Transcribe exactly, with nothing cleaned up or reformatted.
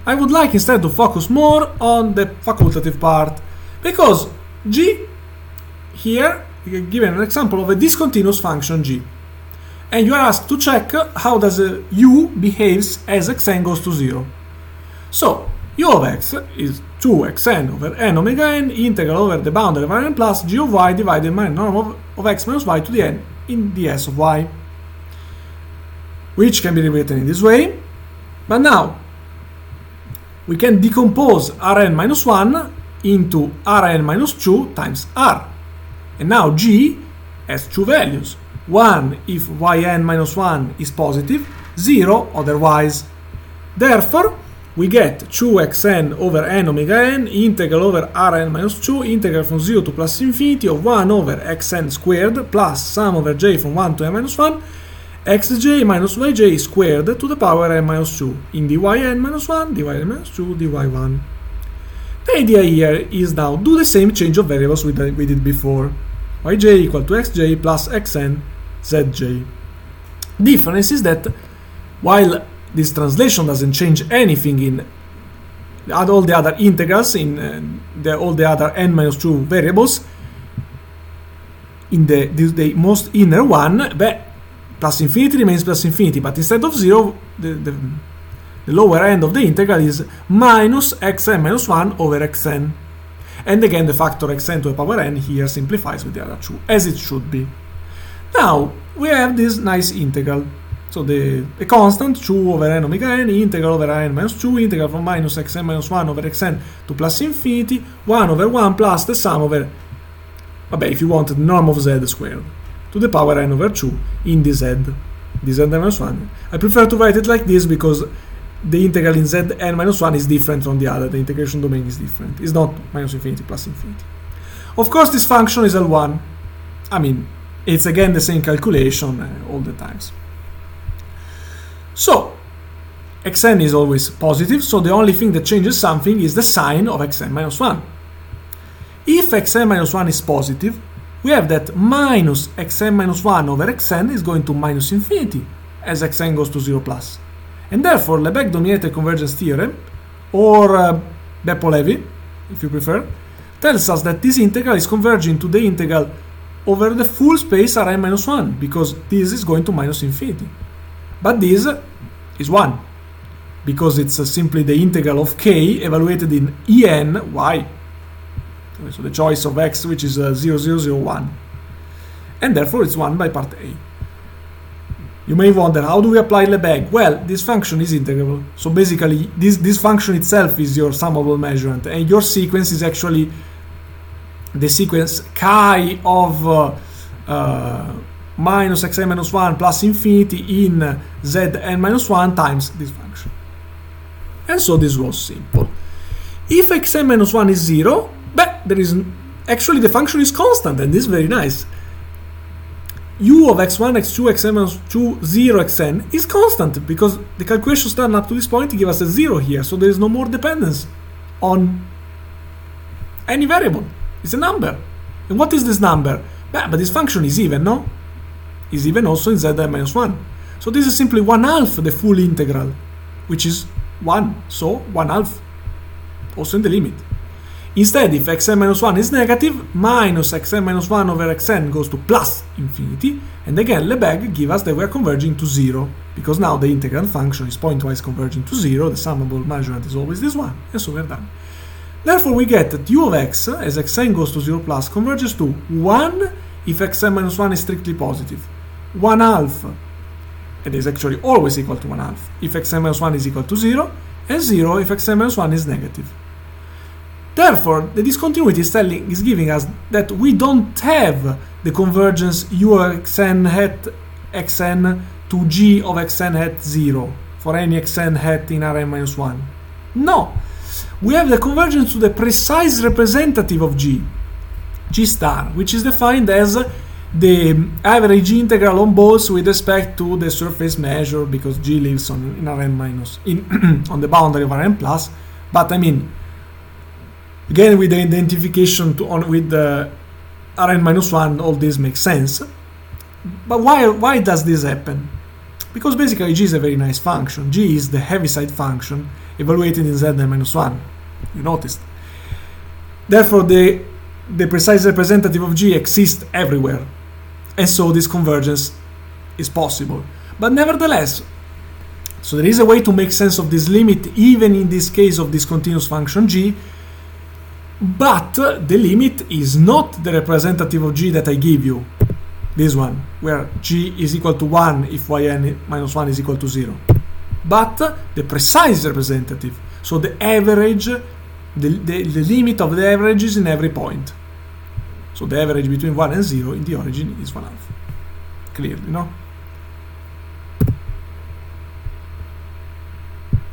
I would like instead to focus more on the facultative part, because g here, given an example of a discontinuous function g, and you are asked to check how does a u behaves as xn goes to zero. So u of x is two xn over n omega n integral over the boundary of n plus g of y divided by norm of, of x minus y to the n in the s of y, which can be rewritten in this way. But now we can decompose Rn minus one into Rn minus two times R. And now g has two values. one if yn minus one is positive, zero otherwise. Therefore, we get two xn over n omega n integral over Rn minus two integral from zero to plus infinity of one over xn squared plus sum over j from one to n minus one xj minus yj squared to the power n minus two in dyn minus one, dyn minus two, dy one. The idea here is now do the same change of variables we did, we did before. Yj equal to xj plus xn zj. Difference is that while this translation doesn't change anything in all the other integrals, in uh, the, all the other n minus two variables, in the, the, the most inner one, but plus infinity remains plus infinity, but instead of zero, the, the, the lower end of the integral is minus xn minus one over xn. And again, the factor xn to the power n here simplifies with the other two, as it should be. Now, we have this nice integral. So the, the constant two over n omega n integral over n minus two integral from minus xn minus one over xn to plus infinity one over one plus the sum over, vabbè, if you want, the norm of z squared to the power n over two in dz, dz minus one. I prefer to write it like this because the integral in zn minus one is different from the other. The integration domain is different. It's not minus infinity plus infinity. Of course, this function is L one. I mean, it's again the same calculation uh, all the times. So, xn is always positive, so the only thing that changes something is the sign of xn minus one. If xn minus one is positive, we have that minus xn minus one over xn is going to minus infinity as xn goes to zero plus. And therefore, Lebesgue-Dominate convergence theorem, or uh, Beppe-Levi, if you prefer, tells us that this integral is converging to the integral over the full space Rn minus one, because this is going to minus infinity. But this is one, because it's uh, simply the integral of k evaluated in En y. So the choice of x, which is uh, zero, zero, zero, one. And therefore it's one by part A. You may wonder, how do we apply Lebesgue? Well, this function is integrable. So basically, this, this function itself is your summable measurement, and your sequence is actually the sequence chi of uh, uh, minus xn minus one plus infinity in zn minus one times this function. And so this was simple. If xn minus one is zero, but there is actually the function is constant, and this is very nice. U of x one, x two, xn minus two, zero, xn is constant because the calculations done up to this point give us a zero here, so there is no more dependence on any variable. It's a number. And what is this number? But, but this function is even, no? Is even also in zn minus one. So this is simply one half the full integral, which is one. So one half, also in the limit. Instead, if xn minus one is negative, minus xn minus one over xn goes to plus infinity, and again Lebesgue gives us that we are converging to zero, because now the integrand function is pointwise converging to zero, the summable measurement is always this one, and so we're done. Therefore, we get that u of x, as xn goes to zero plus, converges to one if xn minus one is strictly positive, one half, it is actually always equal to one half, if xn minus one is equal to zero, and zero if xn minus one is negative. Therefore, the discontinuity is, telling, is giving us that we don't have the convergence u of xn hat xn to g of xn hat zero for any xn hat in Rn minus one. No, we have the convergence to the precise representative of g, g star, which is defined as the average integral on balls with respect to the surface measure, because g lives on in Rn minus in on the boundary of Rn plus. But I mean, again, with the identification to on with the Rn minus one, all this makes sense. But why why does this happen? Because basically G is a very nice function. G is the Heaviside function evaluated in Zn minus one. You noticed. Therefore, the, the precise representative of G exists everywhere. And so this convergence is possible. But nevertheless, so there is a way to make sense of this limit even in this case of this continuous function G, but the limit is not the representative of G that I give you, this one, where G is equal to one if Yn minus one is equal to zero, but the precise representative, so the average, the, the, the limit of the averages in every point. So the average between one and zero in the origin is one half. Clearly, no?